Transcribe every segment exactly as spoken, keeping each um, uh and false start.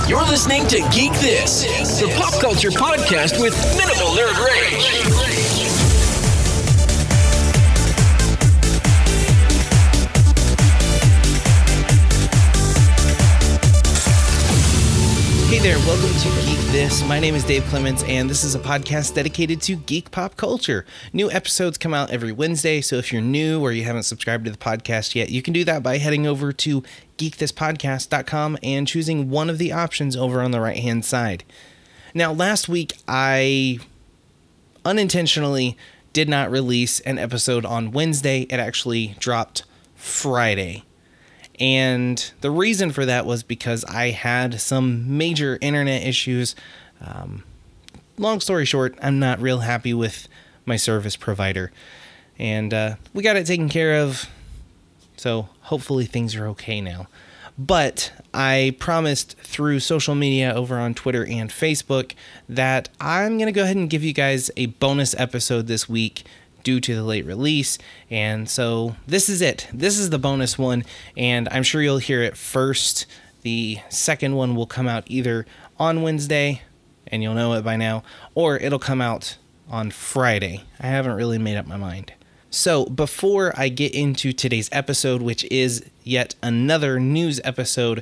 You're listening to Geek This, the pop culture podcast with minimal nerd rage. Hey there, welcome to Geek This. My name is Dave Clements, and this is a podcast dedicated to geek pop culture. New episodes come out every Wednesday, so if you're new or you haven't subscribed to the podcast yet, you can do that by heading over to geek this podcast dot com and choosing one of the options over on the right-hand side. Now, last week, I unintentionally did not release an episode on Wednesday. It actually dropped Friday. And the reason for that was because I had some major internet issues. Um, long story short, I'm not real happy with my service provider. And uh, we got it taken care of, so hopefully things are okay now. But I promised through social media over on Twitter and Facebook that I'm going to go ahead and give you guys a bonus episode this week due to the late release, and so this is it. This is the bonus one, and I'm sure you'll hear it first. The second one will come out either on Wednesday, and you'll know it by now, or it'll come out on Friday. I haven't really made up my mind. So before I get into today's episode, which is yet another news episode,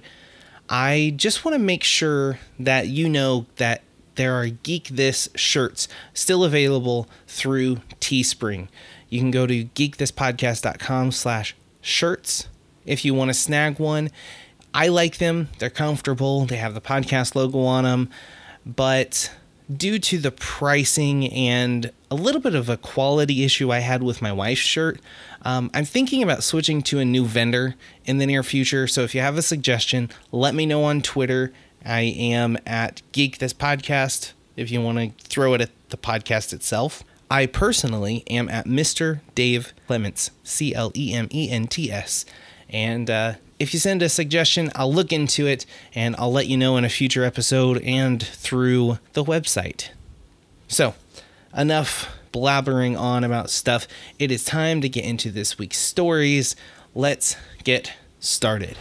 I just want to make sure that you know that there are Geek This shirts still available through Teespring. You can go to geek this podcast dot com slash shirts if you want to snag one. I like them. They're comfortable. They have the podcast logo on them. But due to the pricing and a little bit of a quality issue I had with my wife's shirt, um, I'm thinking about switching to a new vendor in the near future. So if you have a suggestion, let me know on Twitter. I am at Geek This Podcast if you want to throw it at the podcast itself. I personally am at Mister Dave Clements, C L E M E N T S. And uh, if you send a suggestion, I'll look into it and I'll let you know in a future episode and through the website. So, enough blabbering on about stuff. It is time to get into this week's stories. Let's get started.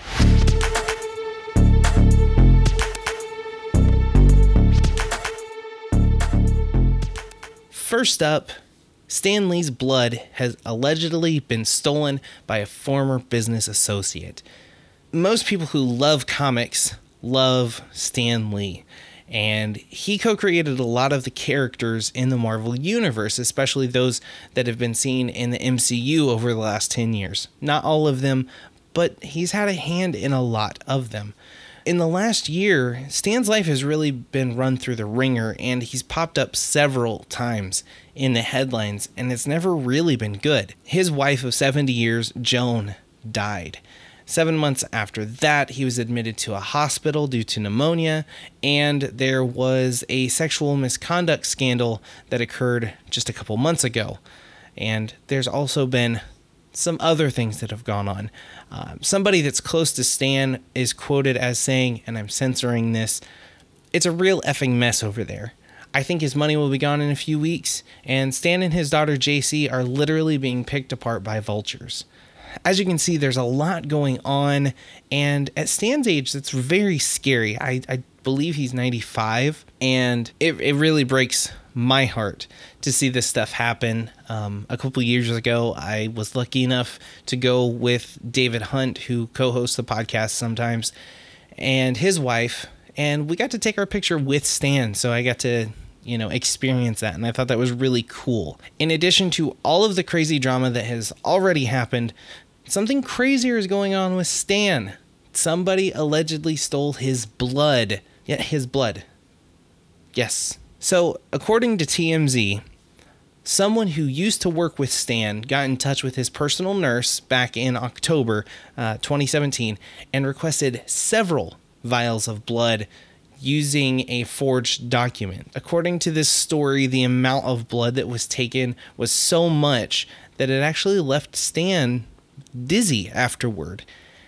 First up, Stan Lee's blood has allegedly been stolen by a former business associate. Most people who love comics love Stan Lee, and he co-created a lot of the characters in the Marvel Universe, especially those that have been seen in the M C U over the last ten years. Not all of them, but he's had a hand in a lot of them. In the last year, Stan's life has really been run through the ringer, and he's popped up several times in the headlines, and it's never really been good. His wife of seventy years, Joan, died. Seven months after that, he was admitted to a hospital due to pneumonia, and there was a sexual misconduct scandal that occurred just a couple months ago. And there's also been some other things that have gone on. Um, somebody that's close to Stan is quoted as saying, and I'm censoring this, "It's a real effing mess over there. I think his money will be gone in a few weeks, and Stan and his daughter J C are literally being picked apart by vultures." As you can see, there's a lot going on, and at Stan's age, that's very scary. I, I believe he's ninety-five, and it, it really breaks my heart to see this stuff happen. Um, a couple years ago, I was lucky enough to go with David Hunt, who co-hosts the podcast sometimes, and his wife, and we got to take our picture with Stan, so I got to, you know, experience that, and I thought that was really cool. In addition to all of the crazy drama that has already happened, something crazier is going on with Stan. Somebody allegedly stole his blood. Yeah, his blood. Yes. So, according to T M Z, someone who used to work with Stan got in touch with his personal nurse back in October uh, twenty seventeen and requested several vials of blood using a forged document. According to this story, the amount of blood that was taken was so much that it actually left Stan dizzy afterward.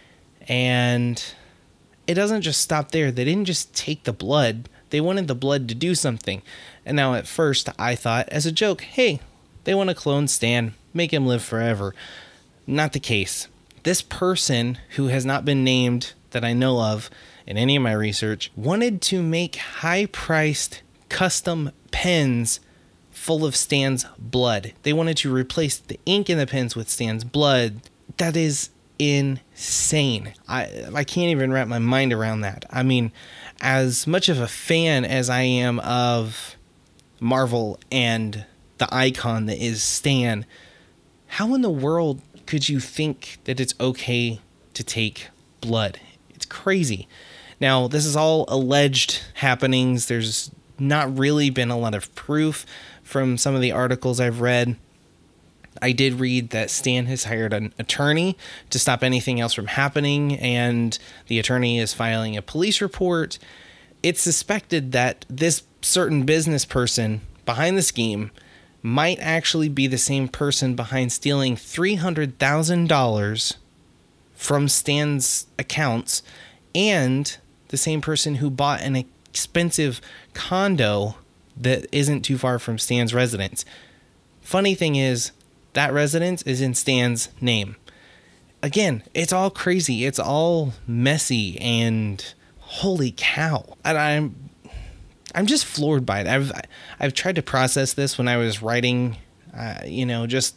And it doesn't just stop there. They didn't just take the blood. They wanted the blood to do something. And now at first I thought as a joke, hey, they want to clone Stan, make him live forever. Not the case. This person, who has not been named that I know of in any of my research wanted to make high-priced custom pens full of Stan's blood. They wanted to replace the ink in the pens with Stan's blood. That is insane. I I can't even wrap my mind around that. I mean, as much of a fan as I am of Marvel and the icon that is Stan, how in the world could you think that it's okay to take blood? It's crazy. Now, this is all alleged happenings. There's not really been a lot of proof from some of the articles I've read. I did read that Stan has hired an attorney to stop anything else from happening, and the attorney is filing a police report. It's suspected that this certain business person behind the scheme might actually be the same person behind stealing three hundred thousand dollars from Stan's accounts, and the same person who bought an expensive condo that isn't too far from Stan's residence. Funny thing is, that residence is in Stan's name. Again, it's all crazy. It's all messy, and holy cow. And I'm I'm just floored by it. I've I've tried to process this when I was writing, uh, you know, just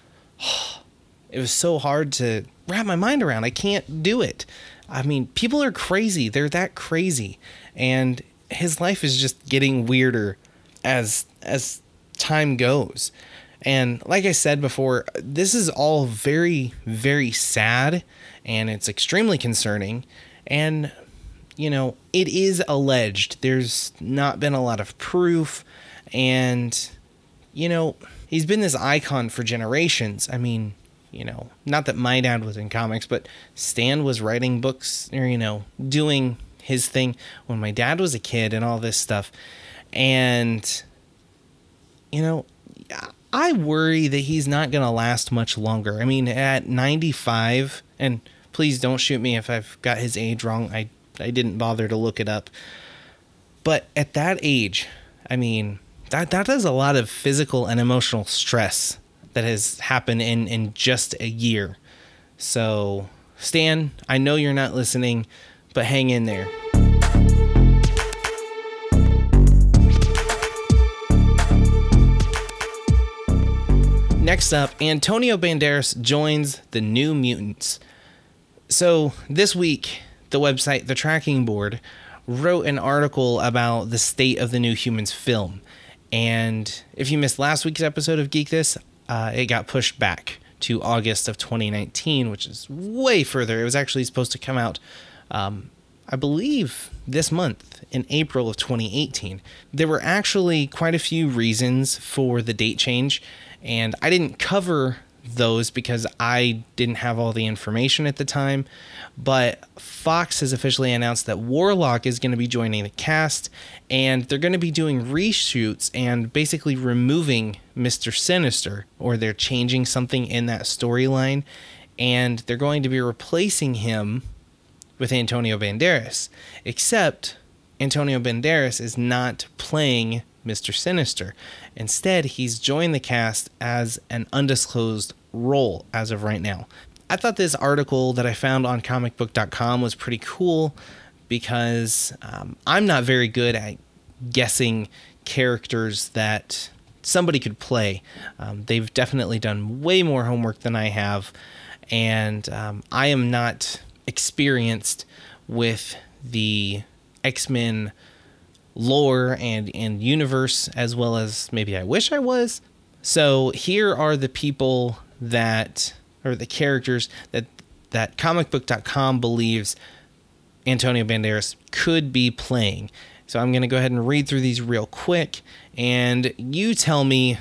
it was so hard to wrap my mind around. I can't do it. I mean, people are crazy. They're that crazy. And his life is just getting weirder as as time goes. And like I said before, this is all very, very sad, and it's extremely concerning. And, you know, it is alleged. There's not been a lot of proof. And, you know, he's been this icon for generations. I mean, you know, not that my dad was in comics, but Stan was writing books, or, you know, doing his thing when my dad was a kid and all this stuff. And, you know, I worry that he's not going to last much longer. I mean, at ninety-five, and please don't shoot me if I've got his age wrong. I, I didn't bother to look it up. But at that age, I mean, that, that is a lot of physical and emotional stress that has happened in, in just a year. So, Stan, I know you're not listening, but hang in there. Next up, Antonio Banderas joins the New Mutants. So this week, the website The Tracking Board wrote an article about the state of the New Humans film. And if you missed last week's episode of Geek This, uh, it got pushed back to August of twenty nineteen, which is way further. It was actually supposed to come out, um, I believe, this month, in April of twenty eighteen. There were actually quite a few reasons for the date change, and I didn't cover those because I didn't have all the information at the time. But Fox has officially announced that Warlock is going to be joining the cast, and they're going to be doing reshoots and basically removing Mister Sinister, or they're changing something in that storyline, and they're going to be replacing him with Antonio Banderas. Except Antonio Banderas is not playing Mister Sinister. Instead, he's joined the cast as an undisclosed role as of right now. I thought this article that I found on comic book dot com was pretty cool because um, I'm not very good at guessing characters that somebody could play. Um, they've definitely done way more homework than I have, and um, I am not experienced with the X-Men lore and, and universe as well as maybe I wish I was. So here are the people that, or the characters that, that comic book dot com believes Antonio Banderas could be playing. So I'm going to go ahead and read through these real quick, and you tell me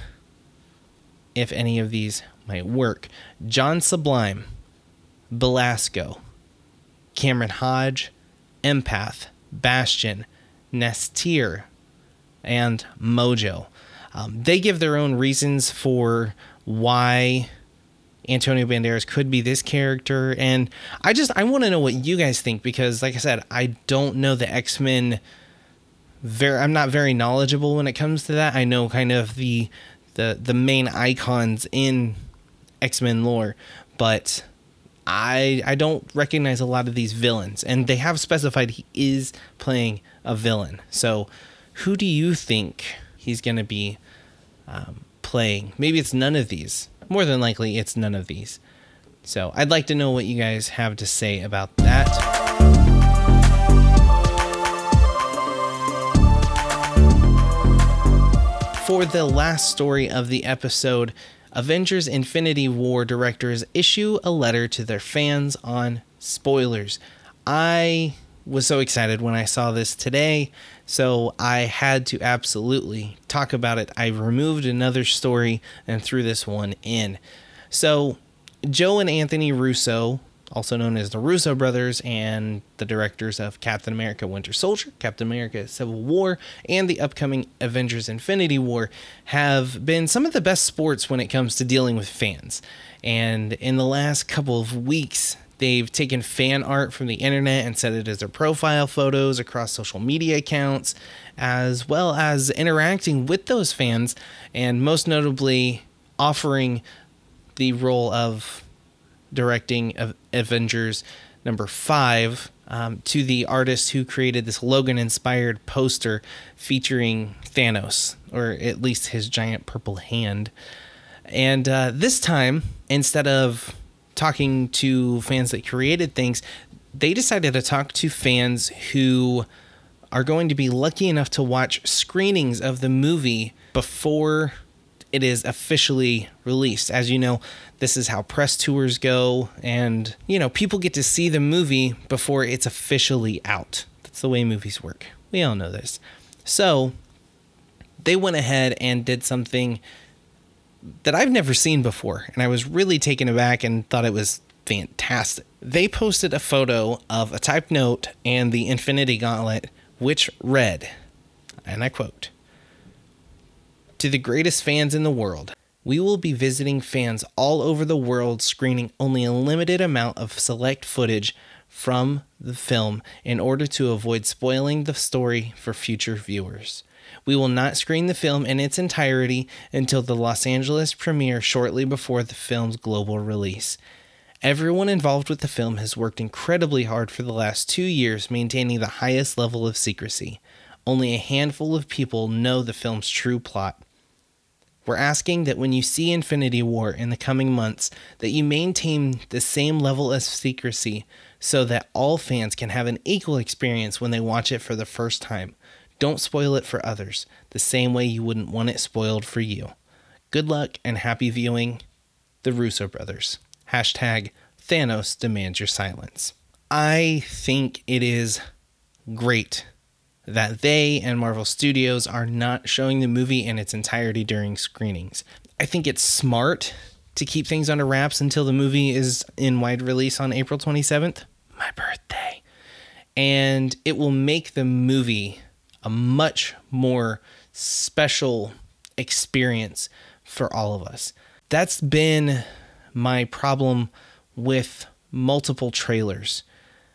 if any of these might work. John Sublime, Belasco, Cameron Hodge, Empath, Bastion, Nestir, and Mojo. Um, they give their own reasons for why Antonio Banderas could be this character, and I just I want to know what you guys think, because like I said, I don't know the X-Men very I'm not very knowledgeable when it comes to that. I know kind of the the the main icons in X-Men lore, but I I don't recognize a lot of these villains, and they have specified he is playing a villain. So who do you think he's going to be um, playing? Maybe it's none of these. More than likely, it's none of these. So I'd like to know what you guys have to say about that. For the last story of the episode, Avengers Infinity War directors issue a letter to their fans on spoilers. I was so excited when I saw this today, so I had to absolutely talk about it. I removed another story and threw this one in. So Joe and Anthony Russo, also known as the Russo brothers, and the directors of Captain America Winter Soldier, Captain America Civil War, and the upcoming Avengers Infinity War, have been some of the best sports when it comes to dealing with fans. And in the last couple of weeks, they've taken fan art from the internet and set it as their profile photos across social media accounts, as well as interacting with those fans, and most notably offering the role of directing Avengers number five um, to the artist who created this Logan-inspired poster featuring Thanos, or at least his giant purple hand. And uh, this time, instead of talking to fans that created things, they decided to talk to fans who are going to be lucky enough to watch screenings of the movie before it is officially released. As you know, this is how press tours go, and, you know, people get to see the movie before it's officially out. That's the way movies work. We all know this. So they went ahead and did something that I've never seen before, and I was really taken aback and thought it was fantastic. They posted a photo of a typed note and the Infinity Gauntlet, which read, and I quote, "To the greatest fans in the world, we will be visiting fans all over the world, screening only a limited amount of select footage from the film in order to avoid spoiling the story for future viewers. We will not screen the film in its entirety until the Los Angeles premiere shortly before the film's global release. Everyone involved with the film has worked incredibly hard for the last two years, maintaining the highest level of secrecy. Only a handful of people know the film's true plot. We're asking that when you see Infinity War in the coming months, that you maintain the same level of secrecy so that all fans can have an equal experience when they watch it for the first time. Don't spoil it for others, the same way you wouldn't want it spoiled for you. Good luck and happy viewing. The Russo brothers. Hashtag Thanos demands your silence." I think it is great that they and Marvel Studios are not showing the movie in its entirety during screenings. I think it's smart to keep things under wraps until the movie is in wide release on April twenty-seventh, my birthday. And it will make the movie a much more special experience for all of us. That's been my problem with multiple trailers,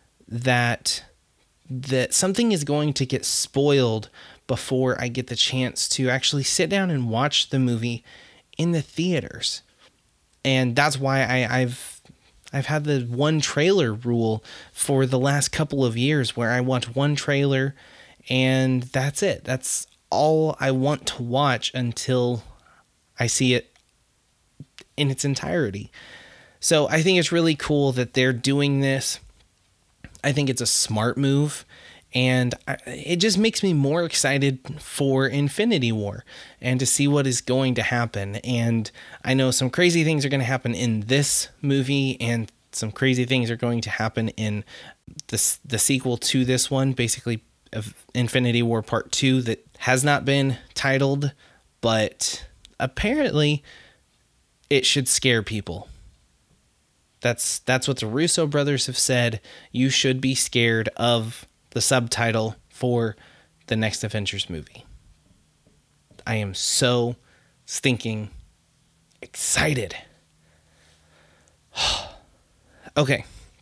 that that something is going to get spoiled before I get the chance to actually sit down and watch the movie in the theaters. And that's why I, I've I've had the one trailer rule for the last couple of years, where I watch one trailer and that's it. That's all I want to watch until I see it in its entirety. So I think it's really cool that they're doing this. I think it's a smart move, and I, it just makes me more excited for Infinity War and to see what is going to happen. And I know some crazy things are going to happen in this movie, and some crazy things are going to happen in the, the sequel to this one, basically of Infinity War Part two, that has not been titled, but apparently it should scare people. That's that's what the Russo brothers have said. You should be scared of the subtitle for the next Avengers movie. I am so stinking excited. Okay.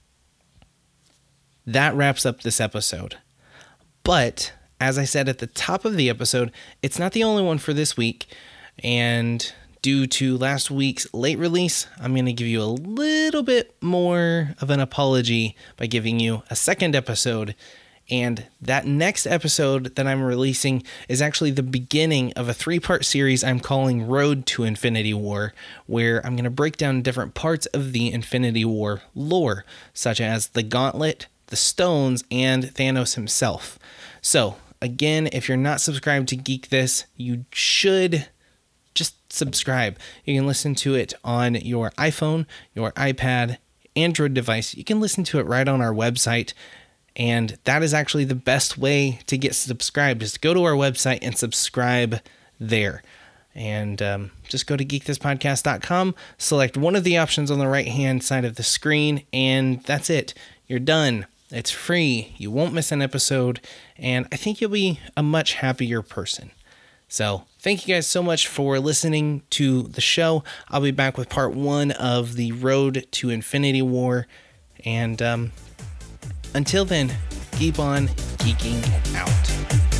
That wraps up this episode. But as I said at the top of the episode, it's not the only one for this week. And due to last week's late release, I'm going to give you a little bit more of an apology by giving you a second episode. And that next episode that I'm releasing is actually the beginning of a three-part series I'm calling Road to Infinity War, where I'm going to break down different parts of the Infinity War lore, such as the Gauntlet, the Stones, and Thanos himself. So, again, if you're not subscribed to Geek This, you should just subscribe. You can listen to it on your iPhone, your iPad, Android device. You can listen to it right on our website. And that is actually the best way to get subscribed, is to go to our website and subscribe there. And um, just go to geek this podcast dot com, select one of the options on the right-hand side of the screen, and that's it. You're done. It's free. You won't miss an episode, and I think you'll be a much happier person. So thank you guys so much for listening to the show. I'll be back with part one of the Road to Infinity War, and um, until then, keep on geeking out.